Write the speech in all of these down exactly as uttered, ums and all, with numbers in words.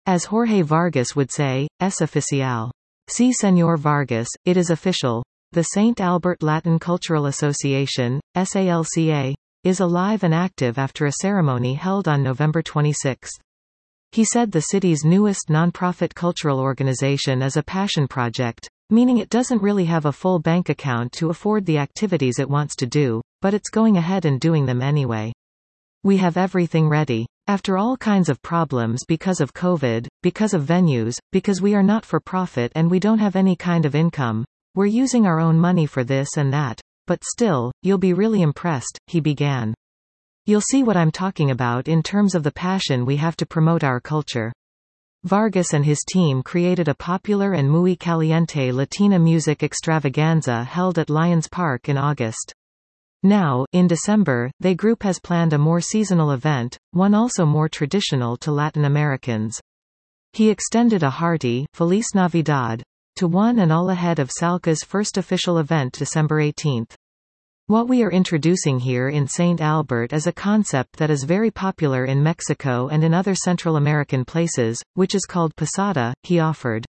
As Jorge Vargas would say, es oficial. Sí, Señor Vargas, it is official. The Saint Albert Latin Cultural Association, S A L C A, is alive and active after a ceremony held on November twenty-sixth. He said the city's newest nonprofit cultural organization is a passion project, meaning it doesn't really have a full bank account to afford the activities it wants to do, but it's going ahead and doing them anyway. We have everything ready. After all kinds of problems because of COVID, because of venues, because we are not for profit and we don't have any kind of income, we're using our own money for this and that. But still, you'll be really impressed, he began. You'll see what I'm talking about in terms of the passion we have to promote our culture. Vargas and his team created a popular and muy caliente Latina music extravaganza held at Lions Park in August. Now, in December, the group has planned a more seasonal event, one also more traditional to Latin Americans. He extended a hearty, Feliz Navidad, to one and all ahead of Salca's first official event December eighteenth. What we are introducing here in Saint Albert is a concept that is very popular in Mexico and in other Central American places, which is called posada, he offered.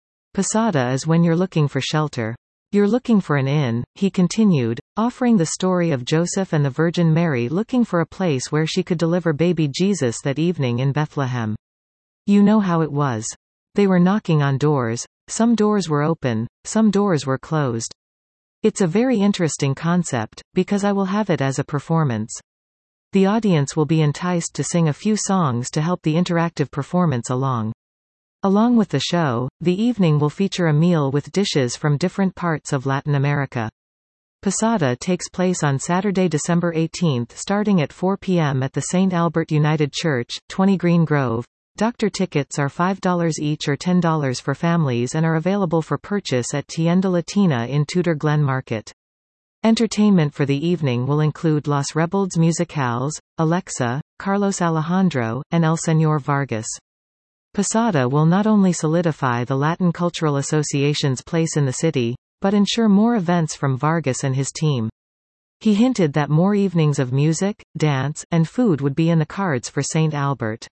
Posada is when you're looking for shelter. You're looking for an inn, he continued, offering the story of Joseph and the Virgin Mary looking for a place where she could deliver baby Jesus that evening in Bethlehem. You know how it was. They were knocking on doors. Some doors were open, some doors were closed. It's a very interesting concept, because I will have it as a performance. The audience will be enticed to sing a few songs to help the interactive performance along. Along with the show, the evening will feature a meal with dishes from different parts of Latin America. Posada takes place on Saturday, December eighteenth starting at four p m at the Saint Albert United Church, twenty Green Grove. Doctor tickets are five dollars each or ten dollars for families and are available for purchase at Tienda Latina in Tudor Glen Market. Entertainment for the evening will include Los Rebeldes Musicales, Alexa, Carlos Alejandro, and El Señor Vargas. Posada will not only solidify the Latin Cultural Association's place in the city, but ensure more events from Vargas and his team. He hinted that more evenings of music, dance, and food would be in the cards for Saint Albert.